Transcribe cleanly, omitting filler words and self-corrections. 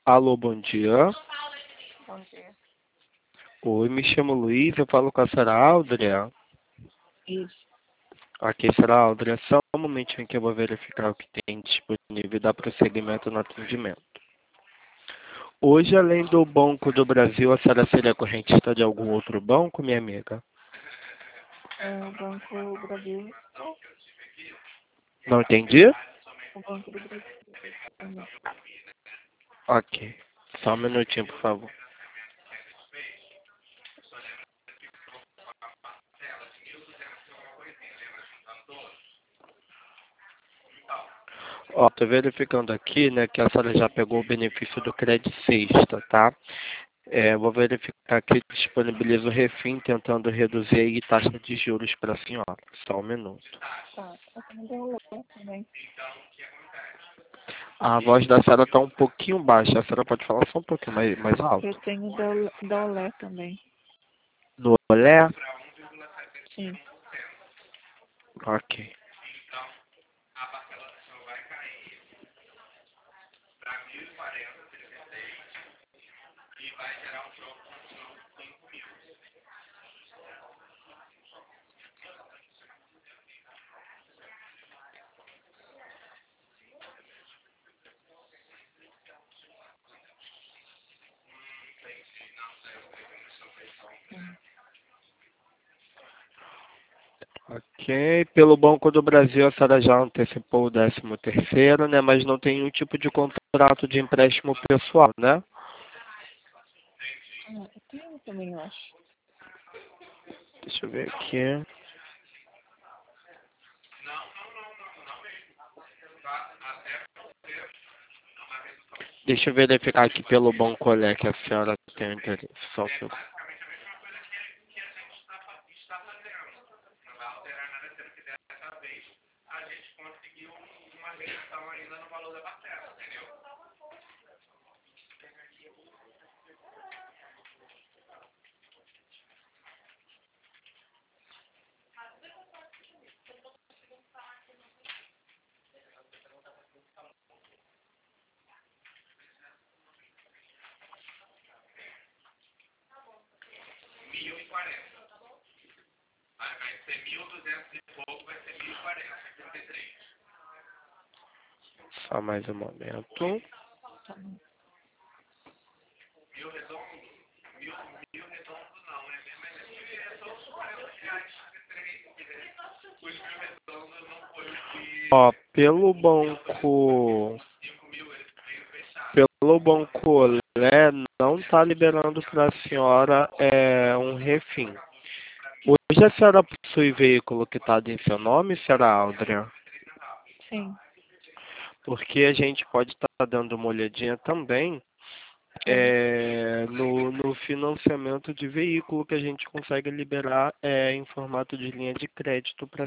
Alô, bom dia. Bom dia. Oi, me chamo Luiz, eu falo com a senhora Áudrea. Isso. Aqui, senhora Áudrea, só um momentinho que eu vou verificar o que tem disponível e dar prosseguimento no atendimento. Hoje, além do Banco do Brasil, a senhora seria correntista de algum outro banco, minha amiga? O Banco Brasil. Não entendi? O Banco do Brasil. Também. Ok. Só um minutinho, por favor. Ó, tô verificando aqui, né, que a senhora já pegou o benefício do Credit Sexta, tá? Vou verificar aqui, disponibiliza o refim, tentando reduzir aí taxa de juros para a senhora. Só um minuto. Tá. Eu também dou olé também. A voz da senhora tá um pouquinho baixa. A senhora pode falar só um pouquinho mais Eu alto? tenho da olé também. No olé? Sim. Ok. Ok. Pelo Banco do Brasil, a senhora já antecipou o 13º, né? Mas não tem nenhum tipo de contrato de empréstimo pessoal, né? Eu tenho também, eu acho. Deixa eu ver aqui. Deixa eu verificar aqui pelo Banco Olé que a senhora tem interesse. Só um segundo. Só mais um momento. Tá bom. Ó, pelo Banco Olé não está liberando para a senhora um refim. Hoje a senhora possui veículo quitado em seu nome, senhora Áudrea? Sim. Porque a gente pode estar dando uma olhadinha também no financiamento de veículo que a gente consegue liberar em formato de linha de crédito para